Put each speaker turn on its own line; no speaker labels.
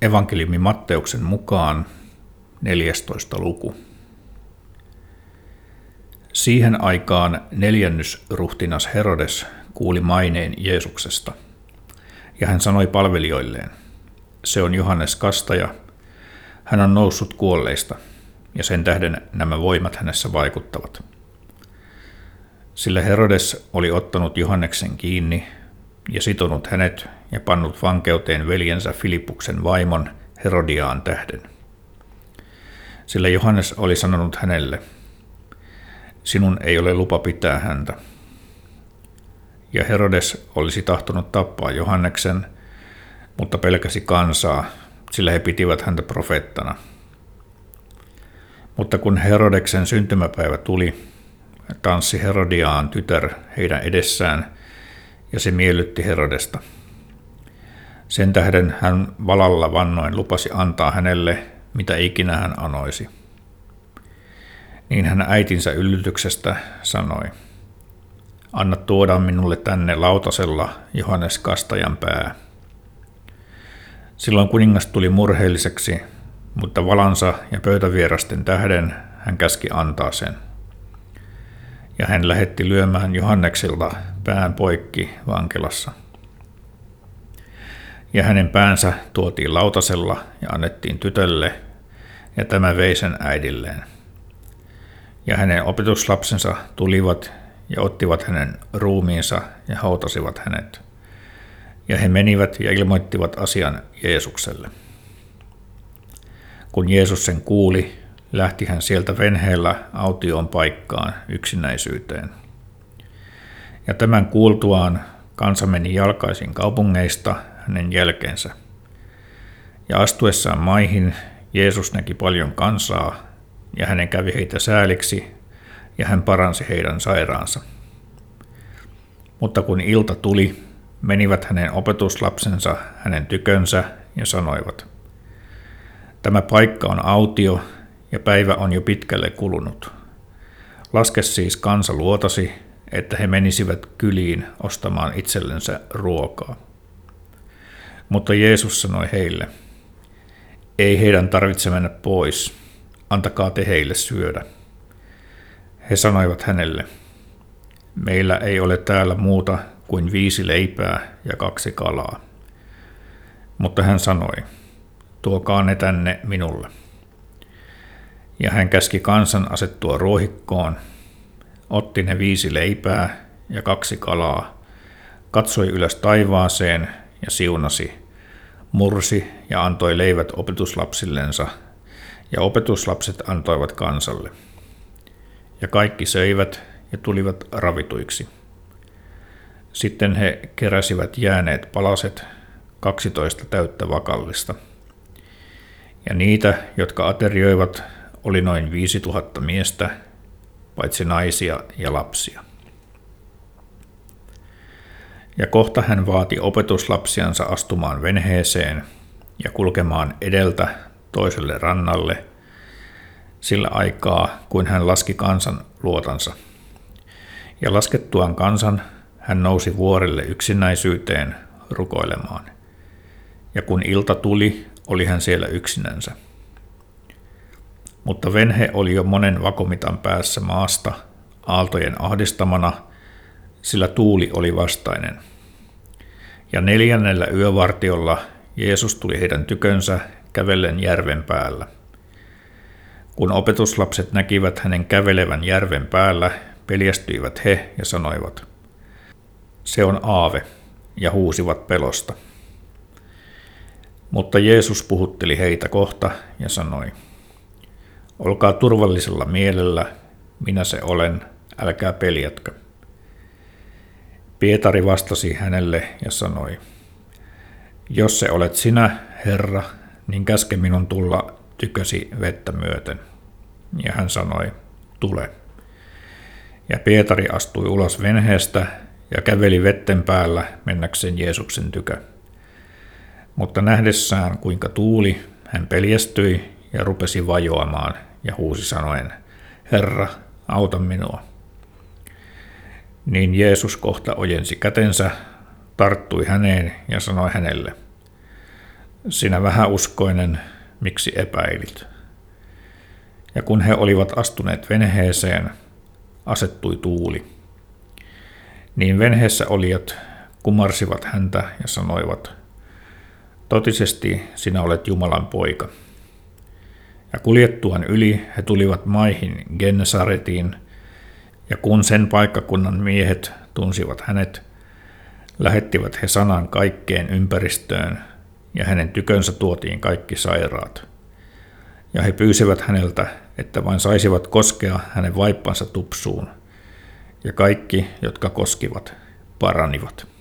Evankeliumi Matteuksen mukaan 14. luku. Siihen aikaan neljännysruhtinas Herodes kuuli maineen Jeesuksesta, ja hän sanoi palvelijoilleen, se on Johannes Kastaja, hän on noussut kuolleista, ja sen tähden nämä voimat hänessä vaikuttavat. Sillä Herodes oli ottanut Johanneksen kiinni ja sitonut hänet ja pannut vankeuteen veljensä Filippuksen vaimon Herodiaan tähden. Sillä Johannes oli sanonut hänelle, sinun ei ole lupa pitää häntä. Ja Herodes olisi tahtonut tappaa Johanneksen, mutta pelkäsi kansaa, sillä he pitivät häntä profeettana. Mutta kun Herodeksen syntymäpäivä tuli, tanssi Herodiaan tytär heidän edessään, ja se miellytti Herodesta. Sen tähden hän valalla vannoen lupasi antaa hänelle, mitä ikinä hän anoisi. Niin hän äitinsä yllytyksestä sanoi, anna tuoda minulle tänne lautasella Johannes Kastajan pää. Silloin kuningas tuli murheelliseksi, mutta valansa ja pöytävierasten tähden hän käski antaa sen. Ja hän lähetti lyömään Johanneksilta pään poikki vankilassa. Ja hänen päänsä tuotiin lautasella ja annettiin tytölle, ja tämä vei sen äidilleen. Ja hänen opetuslapsensa tulivat ja ottivat hänen ruumiinsa ja hautasivat hänet. Ja he menivät ja ilmoittivat asian Jeesukselle. Kun Jeesus sen kuuli, lähti hän sieltä venheellä autioon paikkaan yksinäisyyteen. Ja tämän kuultuaan kansa meni jalkaisin kaupungeista hänen jälkeensä. Ja astuessaan maihin Jeesus näki paljon kansaa, ja hänen kävi heitä sääliksi, ja hän paransi heidän sairaansa. Mutta kun ilta tuli, menivät hänen opetuslapsensa hänen tykönsä ja sanoivat, tämä paikka on autio, ja päivä on jo pitkälle kulunut. Laske siis kansa luotasi, että he menisivät kyliin ostamaan itsellensä ruokaa. Mutta Jeesus sanoi heille, ei heidän tarvitse mennä pois, antakaa te heille syödä. He sanoivat hänelle, meillä ei ole täällä muuta kuin 5 leipää ja 2 kalaa. Mutta hän sanoi, tuokaa ne tänne minulle. Ja hän käski kansan asettua ruohikkoon, otti ne 5 leipää ja 2 kalaa, katsoi ylös taivaaseen ja siunasi, mursi ja antoi leivät opetuslapsillensa, ja opetuslapset antoivat kansalle. Ja kaikki söivät ja tulivat ravituiksi. Sitten he keräsivät jääneet palaset 12 täyttä vakallista. Ja niitä, jotka aterioivat, oli noin 5000 miestä, paitsi naisia ja lapsia. Ja kohta hän vaati opetuslapsiansa astumaan venheeseen ja kulkemaan edeltä toiselle rannalle, sillä aikaa, kuin hän laski kansan luotansa. Ja laskettuaan kansan, hän nousi vuorelle yksinäisyyteen rukoilemaan. Ja kun ilta tuli, oli hän siellä yksinänsä. Mutta venhe oli jo monen vakomitan päässä maasta, aaltojen ahdistamana, sillä tuuli oli vastainen. Ja 4. yövartiolla Jeesus tuli heidän tykönsä kävellen järven päällä. Kun opetuslapset näkivät hänen kävelevän järven päällä, peljästyivät he ja sanoivat, se on aave, ja huusivat pelosta. Mutta Jeesus puhutteli heitä kohta ja sanoi, olkaa turvallisella mielellä, minä se olen, älkää peljätkö. Pietari vastasi hänelle ja sanoi, jos se olet sinä, Herra, niin käske minun tulla tykösi vettä myöten. Ja hän sanoi, tule. Ja Pietari astui ulos venheestä ja käveli vetten päällä mennäkseen Jeesuksen tykö. Mutta nähdessään, kuinka tuuli, hän peljästyi ja rupesi vajoamaan ja huusi sanoen, Herra, auta minua. Niin Jeesus kohta ojensi kätensä, tarttui häneen ja sanoi hänelle, Sinä vähäuskoinen, miksi epäilit? Ja kun he olivat astuneet venheeseen, asettui tuuli. Niin venheessä olijat kumarsivat häntä ja sanoivat, totisesti sinä olet Jumalan poika. Ja kuljettuaan yli he tulivat maihin Gennesaretiin, ja kun sen paikkakunnan miehet tunsivat hänet, lähettivät he sanan kaikkeen ympäristöön, ja hänen tykönsä tuotiin kaikki sairaat. Ja he pyysivät häneltä, että vain saisivat koskea hänen vaippansa tupsuun, ja kaikki, jotka koskivat, paranivat.